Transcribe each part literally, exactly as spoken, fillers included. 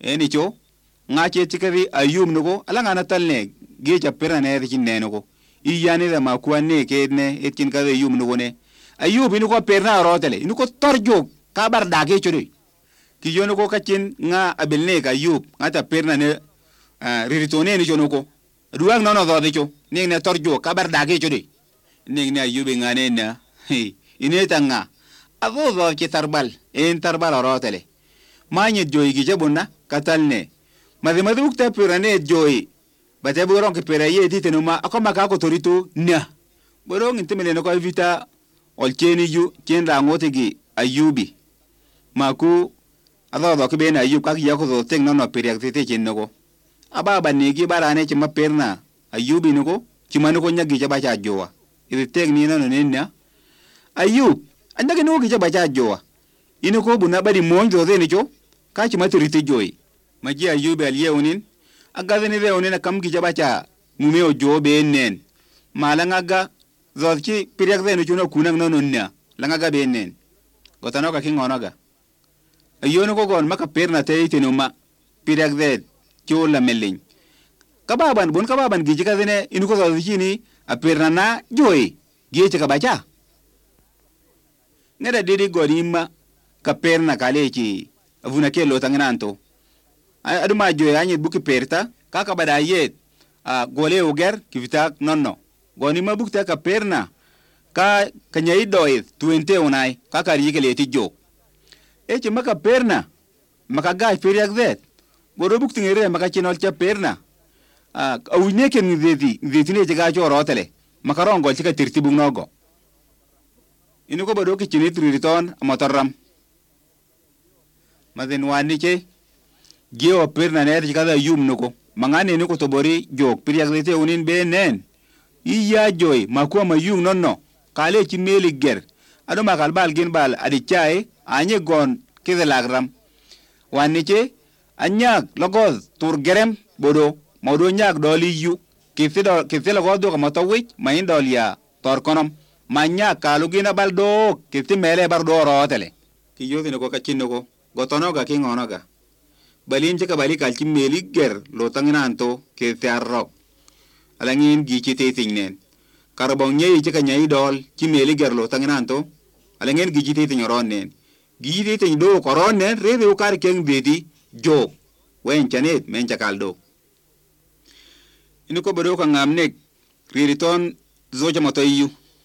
eni cho ngache tikari ayum nugo alanga natalne geja perna ne kin ne nugo iyane da makuane kedne etkin ka ayum nugo ne ayub inuko perna rotele inuko torjo kabar dage chori ki yono ko kachin nga abelne ka ayub ngata perna ne uh, riritone ni jono ko duwang nono do de cho ning ne torjo kabar dage chori ning ne ayub ngane na ine tanga avo do ki tarbal en tarbal rotele manye joy gi jabuna katalne made maduk ta perane joy bate boron ke peraye titenuma akoma ka ko torito na boron intemele no ko vita olcheni ju kenda ngote gi ayubi maku ado do ke ben ayub ka ya ko do tek no no periak tete chinno aba banne gi barane chima perna ayubi nugo chimanu ko nyagi jaba cha jowa ide tek ni no nenna ayub andage no gi jaba cha jowa ino ko buna bari monjo de ni jo ka chima turite joy maji ayubi aliyeunin aga ni de onina kam gi jaba cha mumeo jobe nen malanga ga zolki periak de no juno kunang no nonna langa ga benen gotano ka kingono ga ayono ko gon maka perna te itinuma periak de chola melin kababan bun kababan gi jika dene inu ko zolki ni a perna na joy gi che ka bacha ngada didi godimma ka perna kalechi avuna ke lo tangananto aduma joy anye buki perta kaka bada yet a gole oger kivita nonno goni mabukta ka perna ka kanyai doid twenty unai ka karike leti jo eche maka perna maka ga periak vet goro bukti ngere maka chinol cha perna a awine ken ngeti ngeti ne ga jo rotele maka rongol tika tirtibung nogo inu ko bodo ki chinitri riton amotaram maden wani che geo perna ne tika da yum nuko mangane ne ko tobori jok periak lete unin benen iya joy makuwa mayung nonno kale ci meli ger ado makal bal gen bal adi chai anye gon kide lagram wani che anyak logoz tur gerem bodo modo nyak doli yu kifido kifilo godo kama tawich main dolia tor konom manya kalu gina bal do kifti mele bar do rotele ki yothi no ko kachinno ko gotono ga kingono ga balin che ka bali kal ci meli ger lo tanginanto kifti arro alangin gi ci tetingen karabong nyei ci ka nyai dol ci meli gerlo tanginanto alangin gi ci teting ronnen gi teting do koronnen rebe u kar keng beti jo wen chanet men chakaldo inu ko bodo ka ngamne ririton zoja motoyu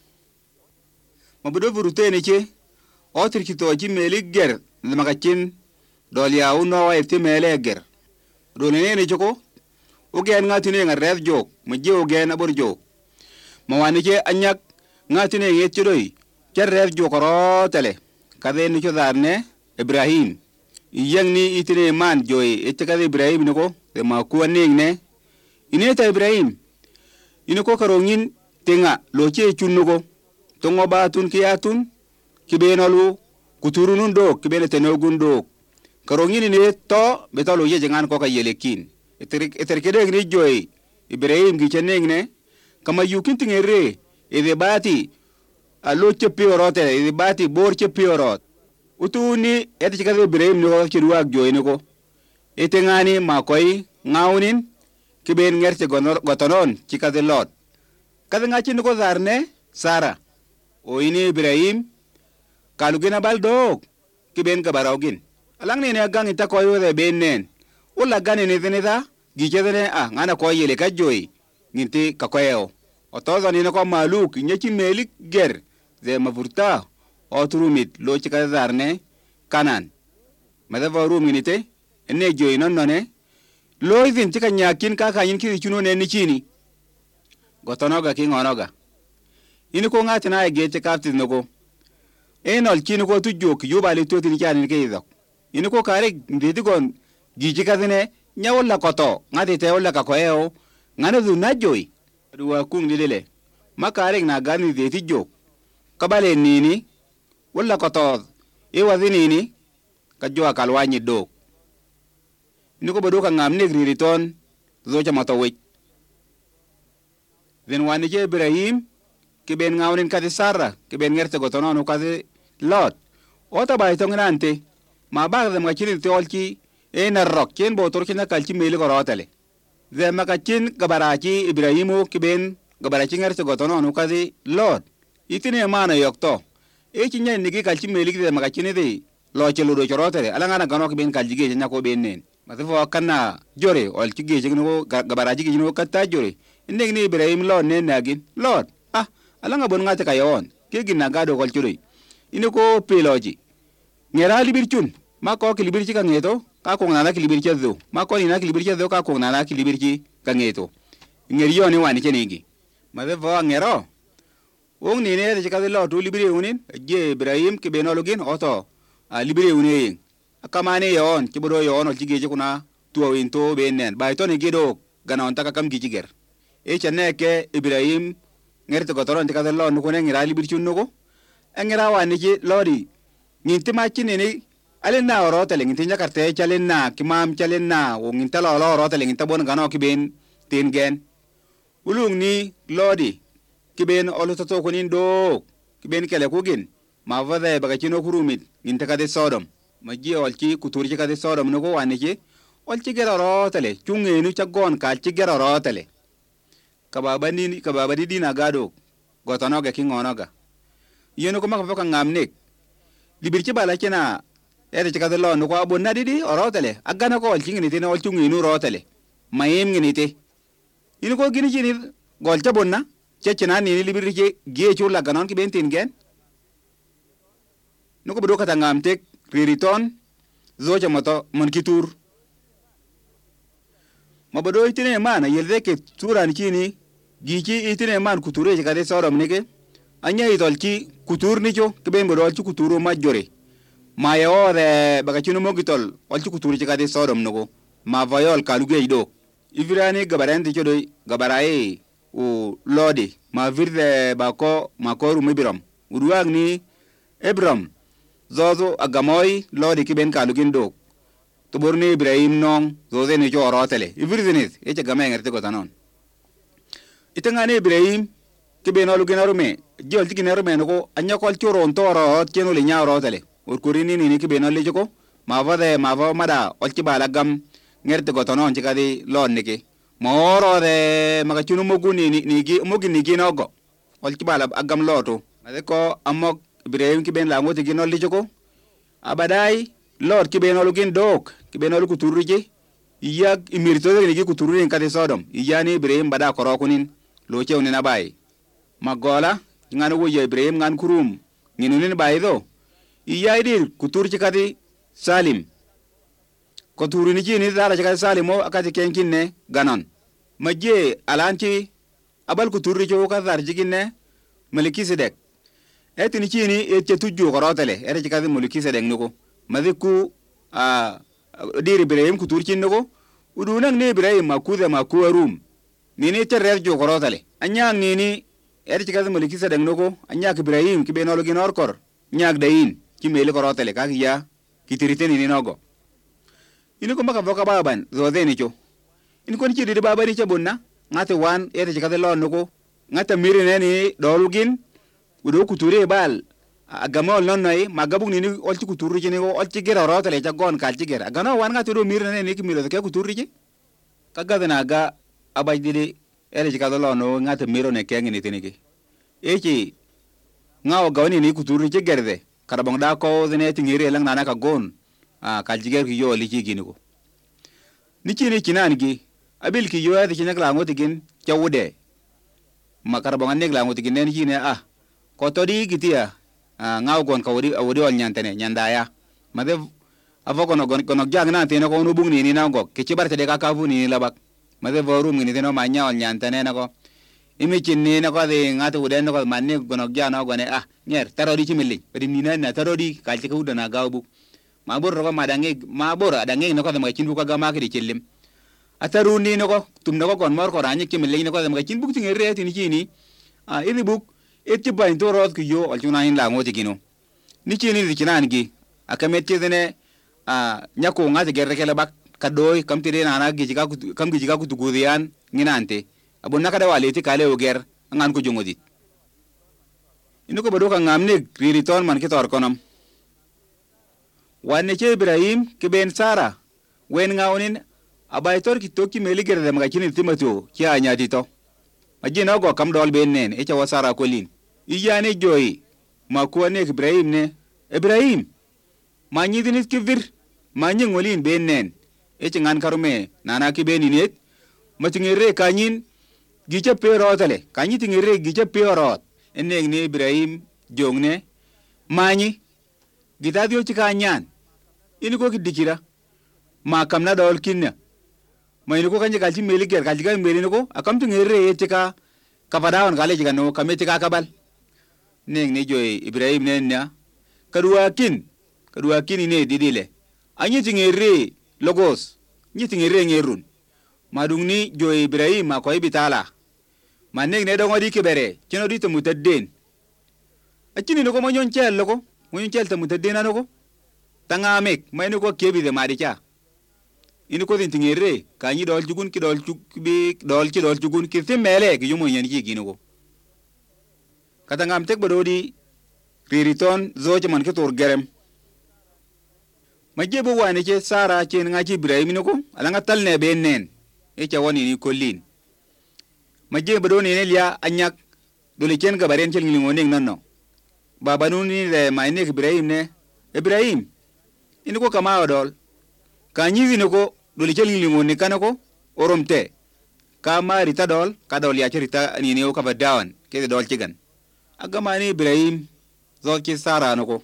mabodo burutene che otir ci to ci meli ger makachin dol ya uno wa efti mele ger do ne ne joko ogen ngatine nga rev jok ma je ogen abor jok ma wani ke anyak ngatine yet chidoi cer rev jok ro tele kade ni chodarne ibrahim iyang ni itine man joy etkade ibrahim niko de ma ku ning ne ineta ibrahim iniko karongin tenga lo che chunnugo tongo batun kiyatun kibenolu kuturunun do kibele tenogun do karongin ne to betalo ye jangan ko ka yelekin eterik eterkede ngri joy ibrahim gi cheneng ne kama yukin tingere e de bati a lo chepi orote e de bati bor chepi orot utuni eti chika ibrahim no chiruak joy ne ko etengani makoy ngaunin kiben ngerte gotonon chika de lot kada ngachi ko zarne sara o ini ibrahim kalugena baldo kiben gabarogin alang ne ne gang ita koyo de benen ula gane ne deneda gijedene ah ngana ko yele ka joy nginti ka koyo otoza ni ko maluk nyechi melik ger ze mavurta otrumit lo chika zarne kanan madava rum nginite ene joy non none lo izin tika nyakin ka kanyin ki chuno ne ni chini gotonoga kingonoga ini ko ngati na ge te kapti nogo enol chini ko tujok yubali to tin chani ke ido ini ko kare ndidi gon giji kadine nyawla koto ngati te wala ka koeo ngana du na joy duwa kung dilele makare na gani de ti jok kabale nini wala koto e wadini ni ka jo akalwanyi do ini ko bodo ka ngamne gririton zo chama to we den wani je ibrahim ke ben ngawnin kadi sarra ke ben ngerte gotono no kadi lot ota bay to ngrante ma ba de ma chiri te olki e na rok chen bo tor kina kalchi meli ko rotale ze makachin gabarachi Ibrahimu kiben gabarachi ngar se gotono no kazi Lord itine mana yokto e chinya nigi kalchi meli ze makachine de lo chelo do chorotale ala ngana gano kiben kalji ge nya ko benen matefo kana jore ol chige je no gabarachi ge no kata jore inde ni Ibrahim lo ne nagin Lord ah ala nga bon ngate kayon ke gina gado kol churi ine ko peloji ngera libirchun ma ko kilibirchi ka ngeto ka ko ngana kilibirchi do ma ko ina kilibirchi do ka ko ngana kilibirchi ka ngeto ngeriyo ni wani chenigi matefo ngero ong ni ne de ka lo to libire unin je Ibrahim ke benologin oto a libire unin akamane yon ke bodo yon ol chige je kuna tuwa winto benen bay to ne gedo gana on taka kam gijiger e chaneke Ibrahim ngerte ko toron tika lo no ko ngira libirchi nugo ngira wani je lodi nginti ma chinini alena oro tele nginti nyakarte chalena kimam chalena o nginta lo lo oro tele nginta bon gano kiben tingen ulung ni lodi kiben olo to ko nin do kiben kele ko gin ma vade baga chino kurumit nginta ka de Sodom ma ji olchi kuturji ka de Sodom no ko wani je olchi gero oro tele chungenu chagon ka chi gero oro tele kababa ni kababa di dina gado gotono ga kingono ga yeno ko maka foka ngamnek libirchi bala kena ere chika de lo no ko abonna didi orotele agana ko olchi ngini tene olchi ngini rotele mayem ngini te ino ko gini chini golcha bonna chechena ni libirchi gie chula ganon ki bentin gen no ko bodo kata ngamtek ririton zoja moto mon kitur mabodo itine mana yelde ke turan chini gichi itine man kuture chika de Sodom nike anya itolchi kutur nicho kiben bodo olchi kuturu majore ma yo de bagachino mogitol olchi kuturu chika de Sodom nogo ma vayol kaluge ido ivirani gabarende chodo gabarae o lodi ma virde bako makoru mibiram uruag ni Abram zozo agamoy lodi kiben kalugin do to borni Ibrahim nong zoze ni cho rotele ivirzinit eche gamay ngerte ko tanon itangane Ibrahim kiben olugin arume jol tiki nerume no anya kol choro ntoro cheno le nya rotele urkurini ni kiben olje ko ma vade ma va mada olchi bala gam ngerte ko tanon chika di lon niki moro de magachunu moguni ni ni mogi ni ginogo olchi bala agam loto made ko amok Ibrahim kiben la ngoti gino olje ko abadai lord kiben olugin dok kiben olu kuturuje iya imirto de ni kuturuje kade Sodom iyani Ibrahim bada korokunin lo chewni na bai magola ngano wo Ibrahim ngan kurum nginunin bai do iya idir kuturje kade Salim kuturi ni jini dara kade Salimo akati kenkinne ganon majje alanti abal kuturje ko kadar jiginne Melkisedek etini chini etche tujju korotele ere kade Melkisedek nuko madiku a dir Ibrahim kuturchin nuko udunang ne Ibrahim makude makuarum nini terre jo korotele anya nini ere kade Melkisedek nuko anya Ibrahim kibenologi norkor nyak dain kimele korotele kakiya kitiriteni ni nogo iniko maka voka baban zodeni cho iniko ni chidi babari cha bonna ngate wan ere kade lo nuko ngata mirene ni dolugin udo kuture bal agamol nonnay magabug ni olti kuturu ci ni olti gera rotale ca gon kal ci gera gano wan ngati do mirene ni kimilo ke kuturu ci kaga na ga abay didi ere ci kado lo no ngata miro ne kengi ni tiniki e ci ngaw gawni ni kuturu ci gerde karabong da ko dene tingire lang nana ka gon a kal ci ger ki yo li ci giniko ni ci ni ci nan gi abil ki yo ade ci nak la ngoti gin cawude makarabong nek la ngoti gin ne ci ne ah ko todi gitia a ngaw gon ka wodi wodi wal nyantene nyandaya made avoko no gon kono jang na tene ko no bugni ni na go ke ci barte de ka kafu ni labak made vorum ni teno ma nyaal nyantene na ko imi cinni na ko de ngata wuden ko manni gono jana go ne ah nyer tarodi ci milli pedi ni na tarodi ka ci ko udana gawbu ma bor ko ma dangi ma bor adangi no ko ma cin bu ko ga ma ki cillim ataru ni no ko tum no ko gon mor ko ranyi ci milli no ko ma cin bu ci ngere ti ni ci ni ah ini buk eti bain to rod ki yo aljuna in la ngoti gino ni ci ni di cinan gi akametti dene a nyako ngati gerre kala bak kadoy kam ti dena na gi ka kam gi ka ku tugudian nginante abon nakada wale ti kale o ger ngan ko jongodi ino ko bodo ka ngamne ririton man ki tor konam wanne ci Ibrahim ki ben Sara wen ngawnin abaitor ki toki meli ger de magachini timato ki anyati to majina go kam dol ben nen e cha wasara kolin iyane joyi ma ko ne Ibrahim ne Ibrahim ma nyidinit ki vir ma nyingolin ben nen e ci ngan karume nana ki ben inet matingere kanyin gicha perotale kanyi tingere gicha perot enne ne Ibrahim jongne manyi gitadio ci kanyan ini ko ki dikira ma kam na dol kinna ma ini ko kanje kalci meli ger kalci ga meli ko akam tingere yete ka kapadawan kale jiga no kameti ka kabal neng ne joy Ibrahim nenna kadua kin kadua kin ine didile anyi tingere logos nyi tingere ngerun madungni joy Ibrahim ma ko ibitala maneng ne dongo di kibere kino di temutadden akini no ko monyon chel loko monyon chel temutadden anoko tangamek mayno ko kebi de maricha ini ko tingere kanyi dol jugun ki dol bi dol ki dol jugun ki timele ki yumo yen ki ginoko katangam tek bododi ririton zoje man ke tor gerem majebo wane ke sara ke nga ki Ibrahim noko alanga talne benen e cha woni ni kollin majebo do ne liya anyak dole ken gabaren kel ngi ngoning nanno baba nuni de mayne Ibrahim ne Ibrahim ini ko kama odol kanyi ni ko dole kel ngi ngoni kanako oromte kama rita dol ka dol ya rita ni ne o ka badawan ke dol cigan agama ni Ibrahim zo ki sara nako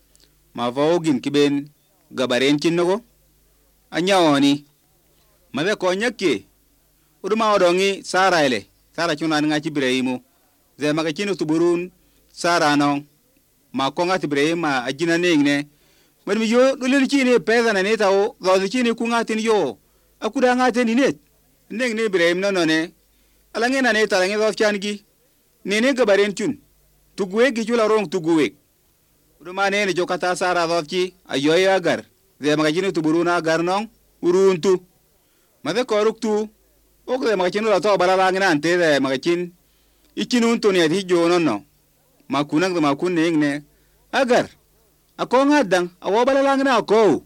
ma vogin kiben gabaren kin nako anya woni mabe ko nyake uduma odongi sara ile sara chuna nga ci Ibrahimu ze maga kinu tuburun sara non ma ko ngati Ibrahim ma ajina nengne man mi yo dole ci ne pesa na ne tawo zo ci ne ku ngati yo akuda ngati ni net nengne Ibrahim no ne alange na ne talange zo changi ne ne gabaren chun tuguwe gi chula rong tuguwe uduma ne ne jokata sara zo ci ayoy agar ze maga kinu tuburun agar non uruntu mabe ko ruktu o ko ma kinu la to balala ngina ante de ma kin ikinu to ne di jono no ma kunang ma kun ne ne agar ako ngadang awo balala ngina ko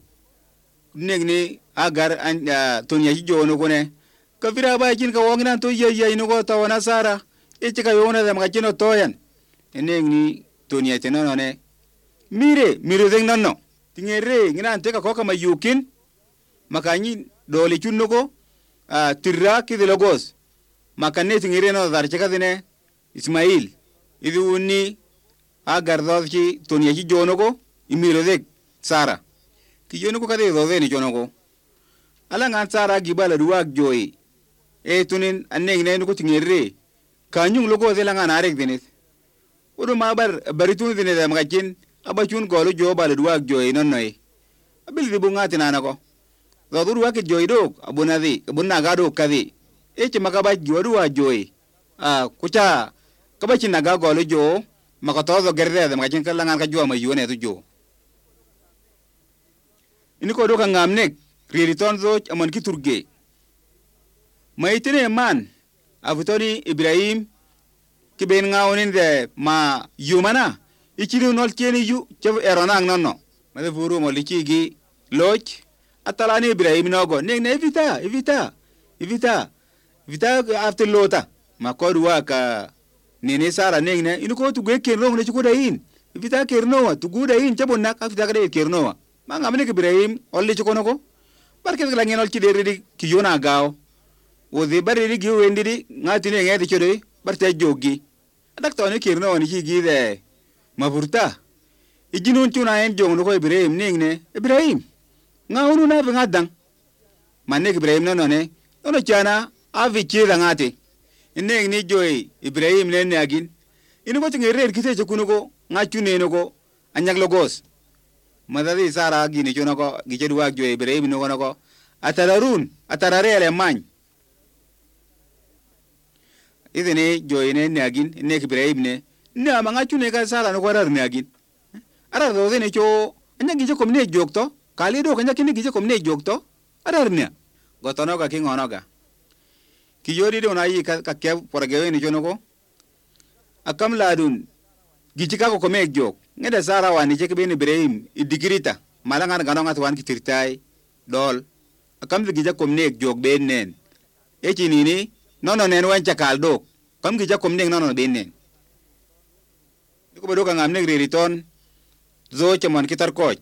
ne ne agar an to ne di jono ko ne ka vira ba kin ka wongina to ye ye no ko to na sara e ci ka yona de ma kinu to yan ne ni to ne te no ne mire mire deng no no tingere ngina ante ka ko ka ma yukin makanyi dole chunno ko Uh, tirra ki de logos makane tingire no dar cheka dine Ismail idi unni agar do ki tonya ki jono ko imiro de sara ki jono ko kade do de ni jono ko ala ngan sara gibala duwak joy e tunin anne ngine ko tingire kanyung logo de la ngana rek dine odo ma bar baritun dine da magajin abachun golo jo bala duwak joy non noy abil de bungati nana ko Zadur wake joy do abunadi abunna gado kadi eche makaba jodu wa joy ah kucha kabachi naga golo jo makatozo gerde de makajin kallangan ka jo ma yone to jo ini ko do ka ngamne ririton zo amon ki turge maitene man avutori Ibrahim ki ben ngawnin de ma yumana ichiru nol cheni yu chev eronang nonno ma de furu mo lichigi loch atalani Ibrahim nogo ne ne evita evita evita evita after lota makodwa ka nene sara ne ne inu ko tuge kerno ne chuko dain evita kerno tugu dain chabonna ka evita ka kerno manga mene Ibrahim olli chuko noko barke la ngenol ci de ki yona gaaw wo de bari ri gi wendi ngati ne ngati chode barte jogi adak to ne kerno ni ci gi de mafurta ijinun chuna en jong no ko Ibrahim ne ne Ibrahim ngawunu na vinga dang manne Ibrahim no ne no chana avi chira ngate ine ni joy Ibrahim ne ne agin inu ko tingere kite che kunugo ngachune no ko anyak logos madari sara gini chono ko gichedu wa joy Ibrahim no ko atararun atarare le man idene joy ne ne agin ne Ibrahim ne ne amangachune ka sara no ko rar ne agin ara do ne cho anyak giche komne jokto kali do kanya kini gije komne jogto adarnya gotono ka kingono ga kiyori do na yi ka ke porage ni jono ko akam ladun gije ka ko kome jog ngeda sara wani je ke ben Ibrahim idigirita malanga ga no ngat wan ki tirtai dol kam gija komnek jog benen e chinini nono nen wan chakal dok kam gija komnek nono benen ko bodo ka ngamne ririton zo chamon kitar koch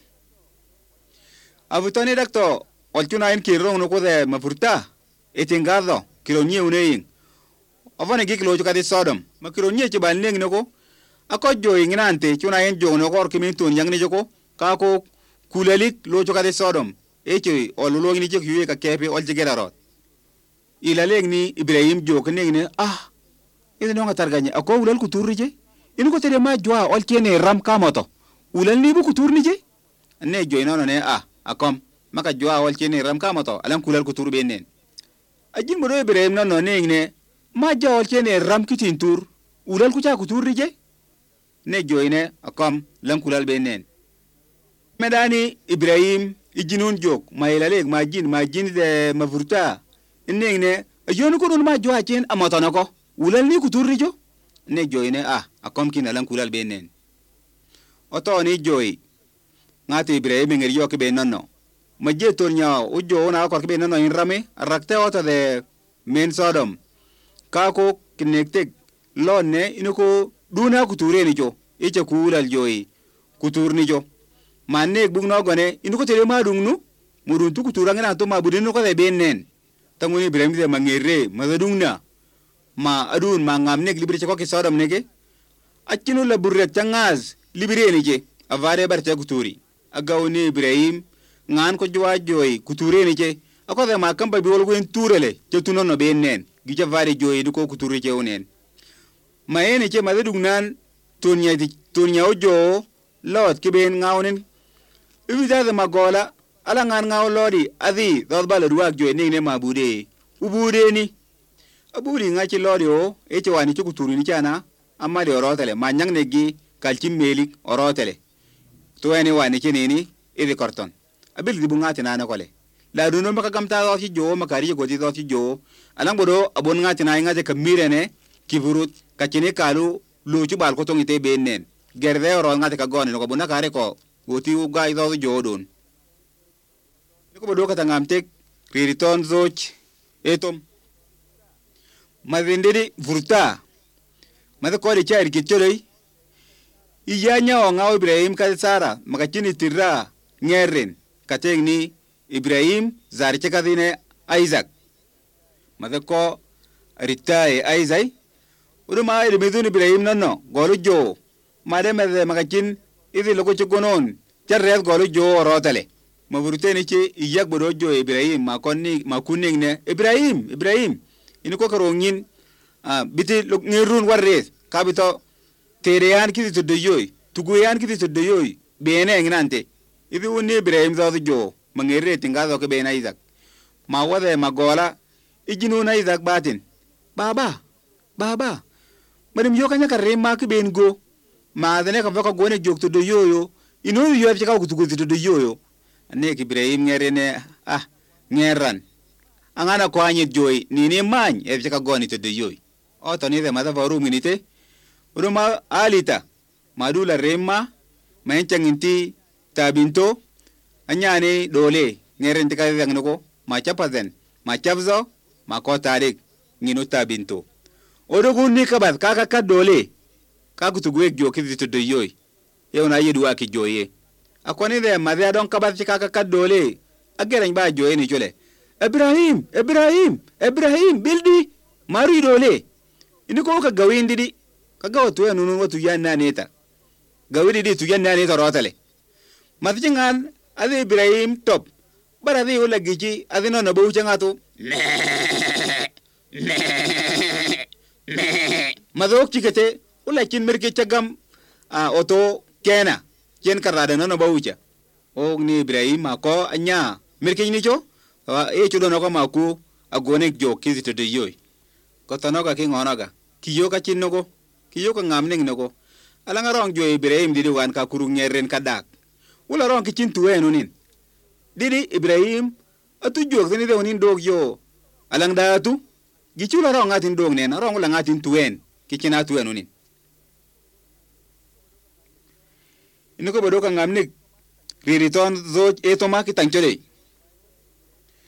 avutoni dakto olchuna en kirong no ko de mafurta etingado kironye uneyin avane giklo chuka de sodom makironye chibal neng noko ako joy nginante chuna en jono kor kimin tun yang ni joko ka ko kulalik lo chuka de sodom eche olulo ni jek yuye ka kepe ol jigerarot ila legni ibrahim jok nengne ah ida no ngatarganye ako ulal kuturije inu ko tere ma jwa ol kene ram kamoto ulal ni bu kuturni je ne joy nono ne ah akom maka jwa ol kene ram kamoto alan kulal kutur benen ajin bodo ibrahim nono nengne ma jwa ol kene ram kitin tur ulal ku cha kuturri je ne joy ne akom lan kulal benen medani ibrahim ijinun jok ma ilaleg ma jin ma jin de mafurta nengne ajonu ko don ma jwa chen amoto nako ulal ni kuturri jo ne joy ne ah akom kin alan kulal benen oto ni joy ngati ibrahim ngir yok be nonno majje tornya o jo na ko be nonno in rame rakte oto de men sodom ka ko kinektek lonne inuko duna kuture ni jo eche kulal joy kuturni jo manne bugno gone inuko tere ma dungnu mudun tu kutura ngana to ma budin ko de benen tanguni ibrahim de mangere mazadungna ma adun ma ngamne libri ko ke sodom nege achinu la burret changaz libire ni je avare barte kuturi agawni ibrahim ngan ko jwa joy kuture ni je akoda ma kamba bi wol goen turele je tunono benen gi je vare joy du ko kuturi je onen ma ene je ma dugnan tonya di tonya ojo lot ke ben ngawnen ibi da ma gola ala ngan ngaw lodi adi dod bala duak joy ni ne ma bude ubude ni aburi ngachi lodi o eche wani chukuturi ni chana amma de orotele manyang negi kalchim melik orotele to ene wani cheneni ide korton abil di bungati nana kole la duno maka gamta do ci jo makari go di do ci jo alang bodo abon ngati na ngate kamirene kivurut kachine kalu luchu bal ko tongite benen gerde oro ngate ka gone ko buna kare ko goti u gai do jo don ko bodo ka tangamtek ririton zoch etom mazindidi furta mada ko de chair kichorei iyanya o ngaw ibrahim ka sara makachini tirra ngeren katengni ibrahim zari chakadine isaac mada ko ritae isaac uruma ide midun ibrahim nanno golu jo made mede makachin idi logo chugonon charret golu jo rotale mavurteni chi iyak bodo jo ibrahim makonni makuningne ibrahim ibrahim iniko karongin ah biti ngirun warres kabito tereyan kiti tuddoyoy tuguyan kiti tuddoyoy bene nginante ibi woni ibrahim zo jo mangere tingazo ke bena isaac ma wade magola ijinu na isaac batin baba baba madim yo kanya karre ma ke ben go ma dane ka vaka gone jok tuddoyoyo ino yo fi ka kutugu tuddoyoyo ne ki ibrahim ngere ne ah ngeran angana ko anyi joy ni ne man e fi ka gone tuddoyoy o to ni de mada varu minite uruma alita madula remma mayencanginti tabinto anyane dole ngerenti ka yangnoko ma chapazen ma chabzo ma ko tarik ngino tabinto odogu ni kabat kaka ka dole ka kutugu ek joki to doyoy e ona yedu aki joye akoni de madya don kabat kaka ka dole ageren ba joye ni jole ibrahim ibrahim ibrahim bildi mari dole iniko ka gawindi di kaga watu ya nunu watu ya naneta gawidi di tu ya naneta rotale matjingan ade ibrahim top bara di wala giji ade no nabu changatu madok chikete wala kin merke chagam a oto kena ken karada no nabu cha o ni ibrahim ako anya merke ni cho e chudo no ko maku agone jo kizito de yoy ko tanoga kingonaga kiyo ka chinnogo kiyo ka ngamning nogo alanga rong jo ibrahim didi wan ka kurung nyeren kadak wala rong kichin tuwe nunin didi ibrahim atu jo zeni de onin dog yo alang da atu gichula rong atin dog nen rong la ngatin tuwen kichina tuwe nunin inoko bodo ka ngamnik ririton zo etoma ki tangchole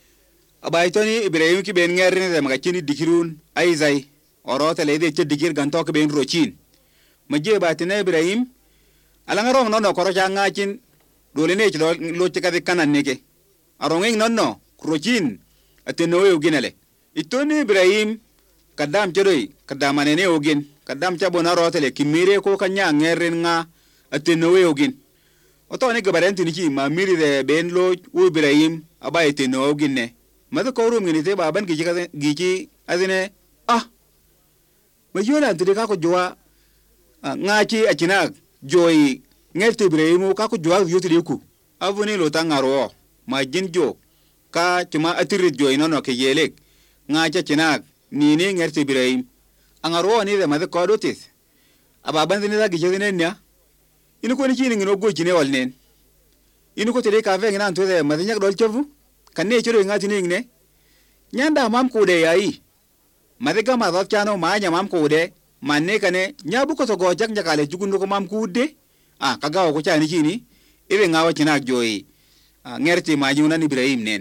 abaytoni Ibrahim ki ben ngerni de magachini dikirun aizai orota lede che dikir ganto ke ben rochin maje batine Ibrahim alanga rom no no koro janga chin dole ne chi lo che kade kanan neke arongeng no no rochin ateno yo ginale itoni Ibrahim kadam chedoi kadam anene ogin kadam chabona rota le kimire ko kanya ngerin nga ateno yo ogin oto ne gabarenti ni chi ma miri de ben lo u Ibrahim abayte no ogin ne madu korum ngini te baban gichi kaze gichi azine ah mayola ndire ka ko joa ngachi achina joyi ngerte Ibrahim ka ko joa yotire ku avuni lo tangaro ma jinjo ka chuma atire joyi nono ke yelek ngacha china ni ni ngerte Ibrahim angaro ni de madu ko dotis ababan dine da gichi ne nya inu ko ni chini ngino go chine walnen inu ko tere ka ve ngina to de madu nyak dol chovu kanne chiro ngati ni ngne nyanda mam kude yayi madega ma dot chano ma nya mam kude manne kane nyabu ko to go jak jakale jugundu ko mam kude ah kaga ko chani chini ibe ngawa china joyi ngerti ma juna ni Ibrahim nen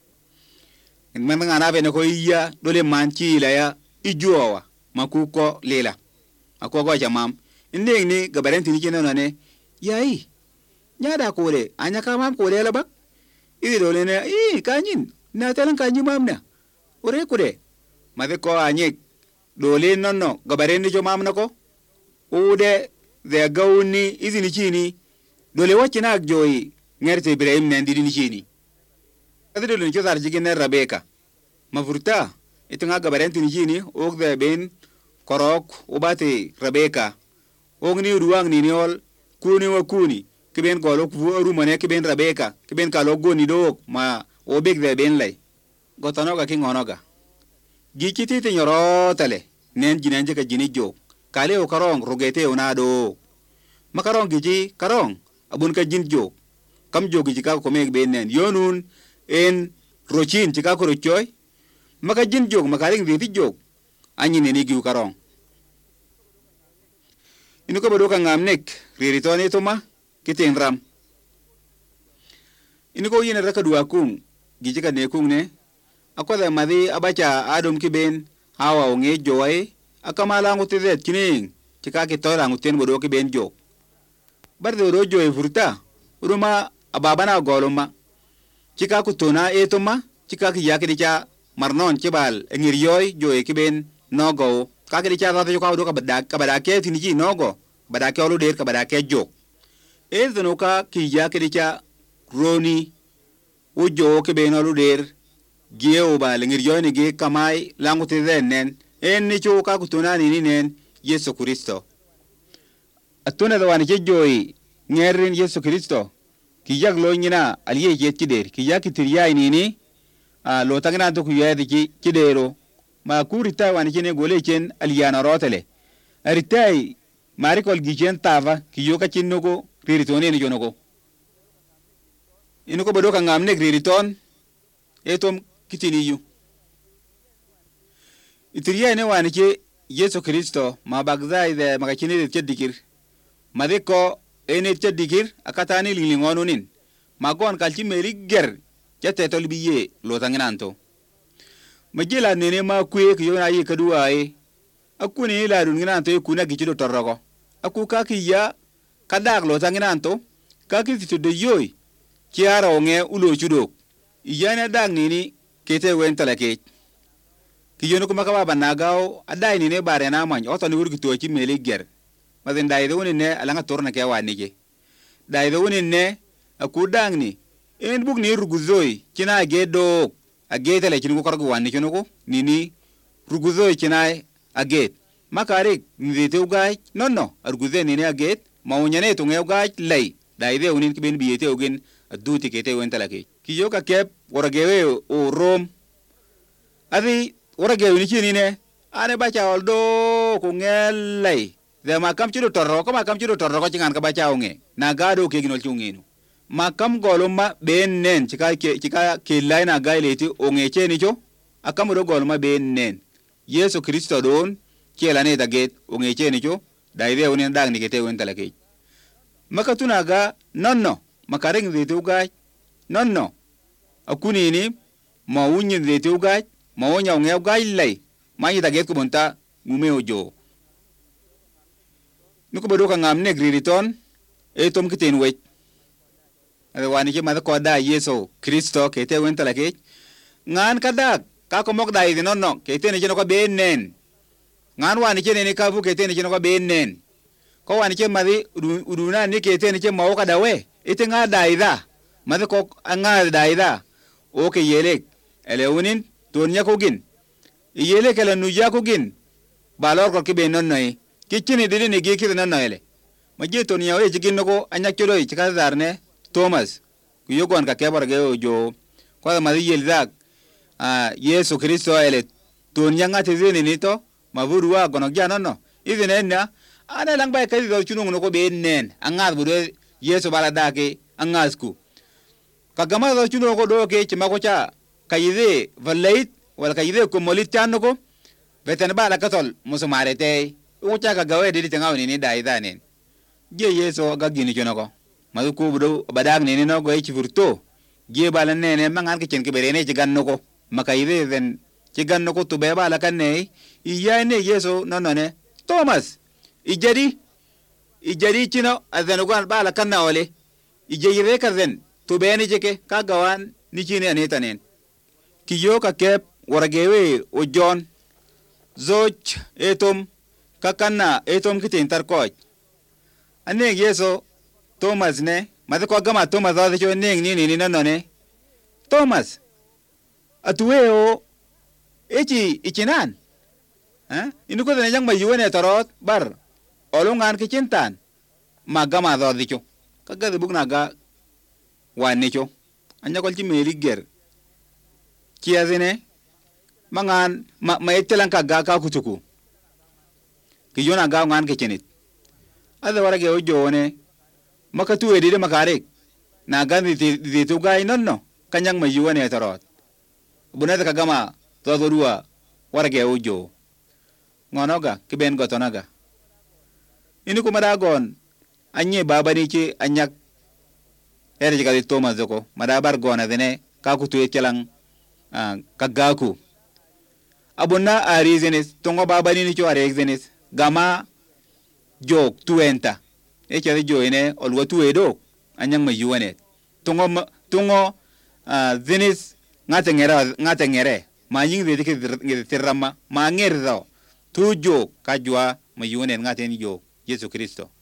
en man ngana be ne ko iya dole manchi la ya ijuwa makuko lela akwa go jamam inde ni gabarenti ni kene ne yayi nyada kude anya ka mam kude la ba idi dole ne i kanyin na talan kanyi mamna ore kude made ko anye dole nonno gabarende jo mamna ko ude de gawni izini chini dole wachina joyi ngerte Ibrahim ne ndini chini ade dole ni jazar jigene Rebeka mafurta itunga gabarente ni chini ok de ben korok ubate Rebeka ogni ruwang ni niol kuni wa kuni kiben golo ku ru mane kiben Rebeka kiben kalo goni do ma obek de ben lay gotanoga kingonoga gikiti te nyoro tale nen jinanje ka jini jo kale o karong rogete onado makarong giji karong abun ka jin jo kam jo giji ka ko meg ben nen yonun en rochin tika ko rochoy maka jin jo makaring de jo anyi ne ni giu karong inu ko bodo ka ngamnek riritone to ma kiteng ram inu ko yina raka duwa kung giji ka ne kung ne akoda madi abacha adom kiben hawa onge joy akamala ngutizet kining tika ki tora nguten bodo kiben jo bardo ro joy furta uruma ababana goloma tika kutona etoma tika ki yakiricha marnon kibal ngiryoy joy kiben nogo kakiricha rata joka do ka badak ka badake tiniji nogo badake olu der ka badake jo ezonoka ki yakiricha roni ujo kiben olu der geo ba lengir yoyne ge kamai languti nen en ni cho ka kutuna ni nen Yesu Kristo atuna da wani joyi ngerin Yesu Kristo ki jag lo nyina aliye je tider ki yaki tiriyai ni ni a lo tangna to ku yadi ki kidero ma kurita wani kine gole ken aliyana rotele aritai marikol gijen tava ki yoka kinnogo riritone ni jonogo inuko bodo ka ngamne ririton etom kitini yu itiriya ne wani ke Yesu Kristo ma bagzai de magachini de chedikir madeko ene chedikir akatani lingono nin magon kalchi meriger jete tolbiye lo tanginanto majela nene ma kwe ko yona yi kadua e akuni la dun nginanto kuna gichido torrogo aku ka kiya kadak lo tanginanto ka kiti de yoy kiara onge ulo chudo iyane dag nini kete wentala ke kiyono kuma ka baba nagao adai ni ne bare na man oto ni wurgi to chi meli ger mazen dai de woni ne alanga torna ke wani ke dai de woni ne akudang ni en bug ni ruguzoi kina gedo agete le kinu ko korgo wani kinu ko nini ruguzoi kina aget makare ni de ugai no no arguze ni ne aget maunyane to nge ugai lei dai de woni kiben biyete ogen aduti kete wentala ke kiyoka kep waragewe o rom adi waragewe ni chini ne ane bacha oldo ko ngelai de makam chido torro ko makam chido torro ko cingan ka bacha onge nagado ke ginol chungino makam goloma benen chika ke chika ke laina gaileti onge cheni cho akam do goloma benen Yesu Kristo don kela ne daget onge cheni cho daire oni ndag ni kete wentala ke makatunaga nonno makareng de tuga nonno akuni ni ma unyi de tu ga ma wonya nge ga lai ma yi daget ko bonta ngume ojo nuko bodo ka ngamne gririton e tom kiten we ade wani ke ma ko da Yesu Kristo ke te wenta la ke ngan kada ka ko mok dai no no ke te ne ko benen ngan wani ke ne ka bu ke te ne ko benen ko wani ke mari uduna ni ke te ne ke ma o kada we ite nga dai da ma ko nga dai da o ke yelek ele unin tonya ko gin yelek ele nuja ko gin balor ko ke benon noi kichini didi ni gi kidna no ele ma je tonya we jigin ko anya kilo i ka darne Thomas ku yogon ka kebar ge ojo ko ma yel dak a Yesu Kristo ele tonya ngate zeni ni to ma burua gono jano no even enna ana lang bay kay do chunu ko be nen anga bude Yesu bala dake angasku kagama do chunu ko do ke chima ko cha kayide valait wala kayide ko molitano ko beten bala katol musumarete o cha ka gawe didi tangaw ni ni dai danen je Yesu ga gini jono ko ma ko budo badag ni no go e chifurto je bala nene mangan ke chen ke berene ci ganno ko makayide den ci ganno ko to be bala kanne iya ne Yesu no no ne Thomas ijadi ijadi chino azan ko bala kanna wale ijeyire ka zen to be ni jeke ka gawan ni chine ani tanen kiyo ka kep waragewe o John zoch etom kakanna etom kitin tarkoch ane Yesu Thomas ne mate ko gama Thomas da cho ne ni ni no no ne Thomas atuweo echi ichinan ha inu ko ne jang ma yuene tarot bar olungan kichintan magama da dicho kaga bugna ga wane cho anya ko ti meri ger kiazene mangan ma maetelan ka ga ka kutuku ki yona ga ngan ke chenit ada warage ojo ne makatu edide makare na gandi di tu gai nonno kanyang mayuane tarot bunata kagama to dorua warage ojo ngonoga kiben gotonaga ini kumadagon anye baba ni ci anyak ere jiga di Thomas ko madabar gona dene ka kutu e kelang kagaku abonna arizenes tongo baba ni ci are exenes gama jok tuenta e ci jo ene olwa tuedo anyang mayuane tongo tongo zenes ngate ngera ngate ngere ma ying de ke tirama ma ngerdo tujo kajwa mayuane ngate ni jo Yesu Kristo